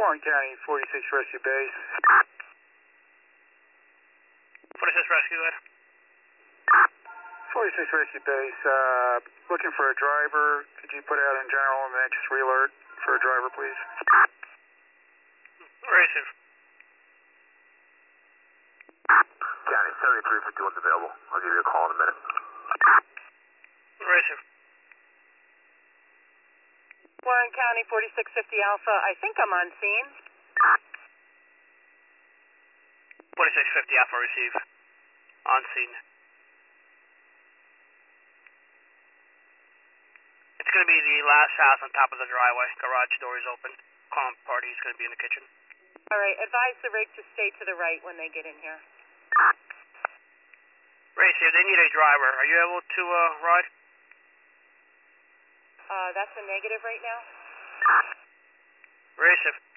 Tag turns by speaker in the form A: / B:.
A: Warren County, 46 Rescue Base.
B: 46 Rescue, go ahead.
A: 46 Rescue Base, looking for a driver. Could you put out in general the next re-alert for a driver, please?
B: Receive.
C: County, 7351's available. I'll give you a call in a minute.
B: Receive.
D: Warren County, 4650 Alpha. I think I'm on scene.
B: 4650 Alpha, receive. On scene. It's going to be the last house on top of the driveway. Garage door is open. Calm party is going to be in the kitchen.
D: All right, advise the rig to stay to the right when they get in here.
B: Receive, they need a driver. Are you able to ride?
D: That's a negative right now.
B: Receive.